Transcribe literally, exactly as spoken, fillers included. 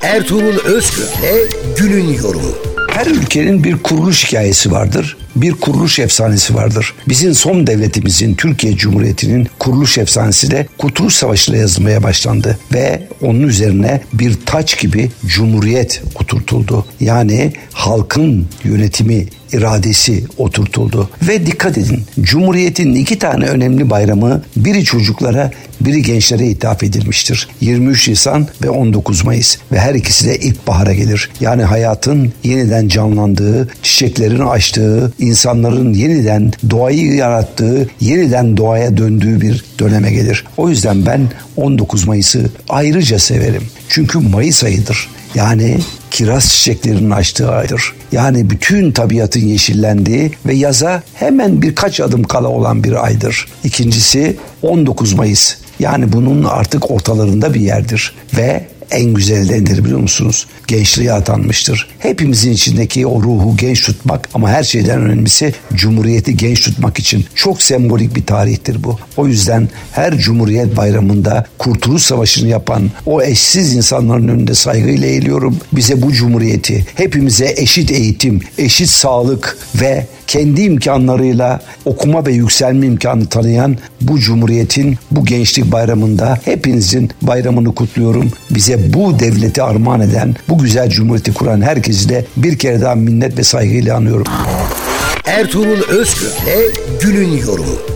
Ertuğrul Özkök Gül'ün yorumu. Her ülkenin bir kuruluş hikayesi vardır, bir kuruluş efsanesi vardır. Bizim son devletimizin, Türkiye Cumhuriyeti'nin kuruluş efsanesi de Kurtuluş Savaşı ile yazılmaya başlandı ve onun üzerine bir taç gibi Cumhuriyet oturtuldu. Yani halkın yönetimi, iradesi oturtuldu. Ve dikkat edin, Cumhuriyet'in iki tane önemli bayramı, biri çocuklara, biri gençlere ithaf edilmiştir. yirmi üç Nisan ve on dokuz Mayıs ve her ikisi de ilkbahara gelir. Yani hayatın yeniden canlandığı, çiçeklerin açtığı, insanların yeniden doğayı yarattığı, yeniden doğaya döndüğü bir döneme gelir. O yüzden ben on dokuz Mayıs'ı ayrıca severim. Çünkü Mayıs ayıdır. Yani kiraz çiçeklerinin açtığı aydır. Yani bütün tabiatın yeşillendiği ve yaza hemen birkaç adım kala olan bir aydır. İkincisi on dokuz Mayıs. Yani bunun artık ortalarında bir yerdir ve en güzeli de nedir biliyor musunuz? Gençliğe atanmıştır. Hepimizin içindeki o ruhu genç tutmak ama her şeyden önemlisi Cumhuriyeti genç tutmak için çok sembolik bir tarihtir bu. O yüzden her Cumhuriyet Bayramı'nda Kurtuluş Savaşı'nı yapan o eşsiz insanların önünde saygıyla eğiliyorum. Bize bu Cumhuriyeti, hepimize eşit eğitim, eşit sağlık ve kendi imkanlarıyla okuma ve yükselme imkanı tanıyan bu Cumhuriyet'in bu Gençlik Bayramı'nda hepinizin bayramını kutluyorum. Bize bu devleti armağan eden, bu güzel Cumhuriyeti kuran herkesi de bir kere daha minnet ve saygıyla anıyorum. Ertuğrul Özkök Gül'ün yorumu.